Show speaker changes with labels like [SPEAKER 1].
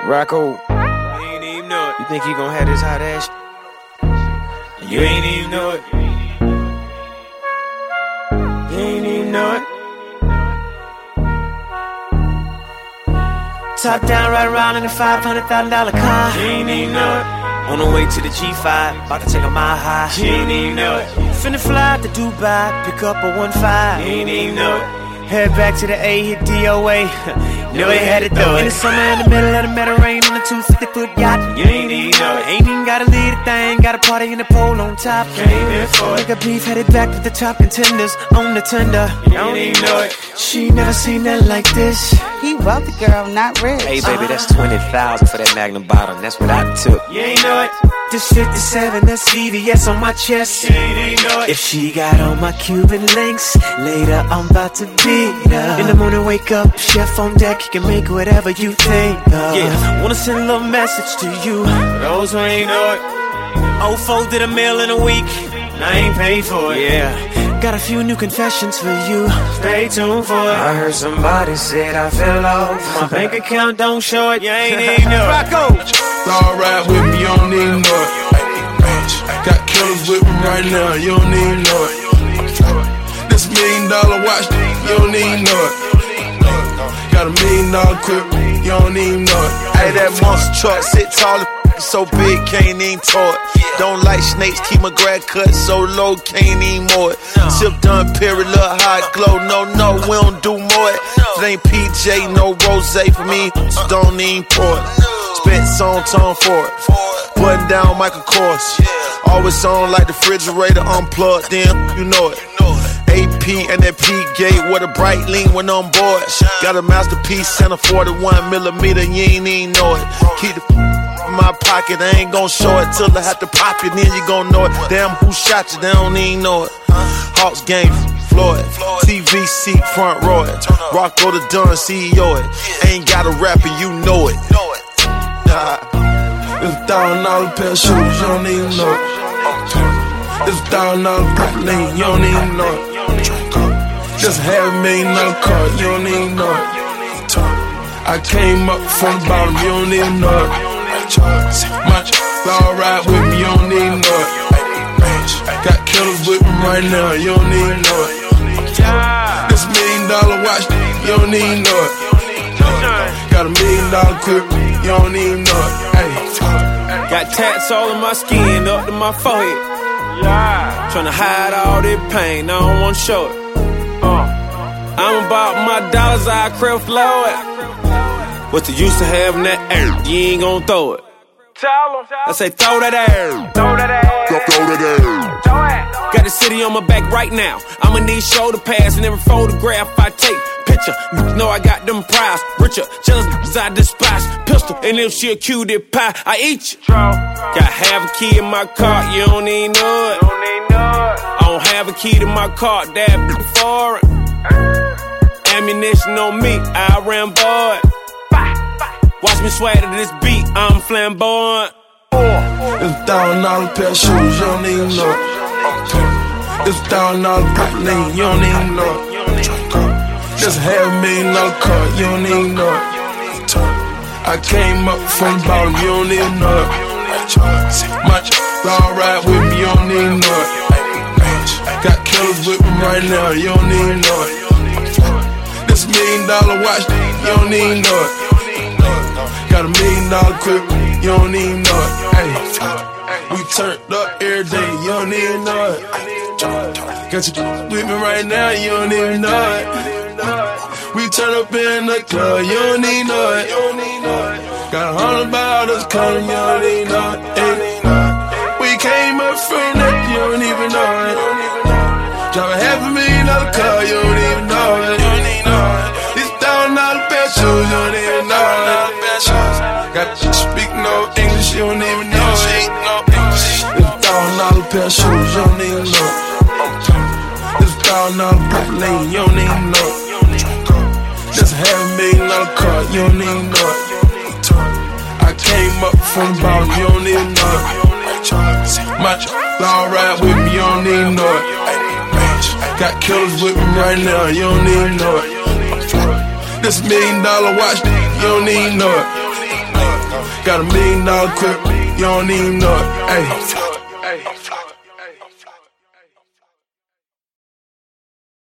[SPEAKER 1] Rocco,
[SPEAKER 2] You ain't even know it.
[SPEAKER 1] you think he gon' have this hot ass?
[SPEAKER 2] You ain't even know it.
[SPEAKER 1] You ain't even know it. Top down, right around in a $500,000 car.
[SPEAKER 2] You ain't even know it.
[SPEAKER 1] On the way to the G5, about to take a mile high.
[SPEAKER 2] You ain't even know it.
[SPEAKER 1] Finna fly to Dubai, pick up a 1.5.
[SPEAKER 2] You ain't even know it.
[SPEAKER 1] Head back to the A, hit DOA. Know they had to do it. In the summer, in the middle of the Mediterranean on a 250-foot yacht.
[SPEAKER 2] You ain't even know it.
[SPEAKER 1] Ain't even gotta lead a thing, got a party in the pole on top.
[SPEAKER 2] Came in for it.
[SPEAKER 1] Nigga beef headed back with the top contenders on the tender.
[SPEAKER 2] You ain't even know it.
[SPEAKER 1] She never seen nothing like this.
[SPEAKER 3] He wealthy, girl, not rich.
[SPEAKER 4] Hey, baby, that's 20,000 for that Magnum bottom. That's what I took.
[SPEAKER 2] You ain't know it.
[SPEAKER 1] This 57, that's CVS on my chest.
[SPEAKER 2] You ain't even know it.
[SPEAKER 1] If she got on my Cuban links, later I'm about to beat her. In the morning, wake up, chef on deck, you can make whatever you think of. Yeah, wanna send a little message to you.
[SPEAKER 2] For those who ain't know it,
[SPEAKER 1] Ofo did a meal in a week.
[SPEAKER 2] I ain't paid for it.
[SPEAKER 1] Yeah, got a few new confessions for you.
[SPEAKER 2] Stay tuned for it.
[SPEAKER 1] I heard somebody said I fell off. My bank account don't show it.
[SPEAKER 2] You ain't even know it.
[SPEAKER 1] Rocco.
[SPEAKER 5] All ride with me, you don't even know it. Got killers with me right now, you don't even know it. This $1 million watch, you don't even know it. Got $1 million clip, you don't even know it.
[SPEAKER 6] Hey, that monster truck sit tall, so big, can't even tow it. Don't like snakes, keep my grad cut so low, can't even mow it. Sip done, period, look hot glow. No, we don't do more it. If it ain't PJ, no rose for me, so don't even pour it. Spent song tone for it. Button down Michael Kors. Always on like the refrigerator unplugged, then you know it. AP and that P gate with a bright lean when on board. Got a masterpiece and a 41mm, you ain't even know it. Keep the in my pocket, I ain't gon' show it till I have to pop it, then you gon' know it. Damn, who shot you? They don't even know it. Hawks game, Floyd, TV seat, front row it. Rocco the Dunn, CEO it. Ain't got a rapper, you know it.
[SPEAKER 5] It's $1,000 pair of shoes, you don't even know it. It's $1,000 black lane, you don't even know it. Just $500,000 car, you don't even know it. I came up from the bottom, you don't even know it. My all ride with me, you don't even know it. Got killers with me right now, you don't even know it. This $1 million watch, you don't even know it. Got $1 million clip, you don't even know it. Ay.
[SPEAKER 2] Got tats all in my skin, up to my forehead. Tryna hide all this pain, I don't wanna show it. I'm about my dollars, I crib flow it. What's the use of having that air? You ain't gon' throw it. I say throw that air. Throw that air. Got the city on my back right now. I'ma need shoulder pads in every photograph I take. Picture, know I got them prize. Richer, jealous, I despise. Pistol, and if she a cutie pie, I eat you. Got half a key in my car, you don't even know it. I don't have a key to my car, that foreign. Ammunition on me, I Rambo it. Watch me swag to this beat, I'm flamboyant.
[SPEAKER 5] It's $1,000 pair of shoes, you don't even know it. It's $1,000 black lane, you don't even know it. Just $500,000 car, you don't even know it. I came up from the bottom, you don't even know it. My all ride with me, you don't even know it. Got killers with me right now, you don't even know it. This $1 million watch, you don't even know it. Got $1 million clip, you don't even know it. Ay. We turned up every day, you don't even know it. Got you with me right now, you don't even know it. We turn up in the club, you don't even know it. Got 100 bottles coming, you don't even know it. Ay. We came up from that, you don't even know it. Drive a $500,000 car, you don't even know it. It's $1,000 pair of shoes, you don't even know it. Got you speak no English, you don't even know it. It's $1,000 pair of shoes, you don't even know it. It's $1,000 black lane, you don't even know it. Just $500,000 car, you don't even know it. I came up from the bottom, you don't even know it. My all ride with me, you don't even know it. Got killers with me right now, you don't even know it. This $1 million watch, you don't even know it. Got $1 million crib, you don't even know it. Ayy.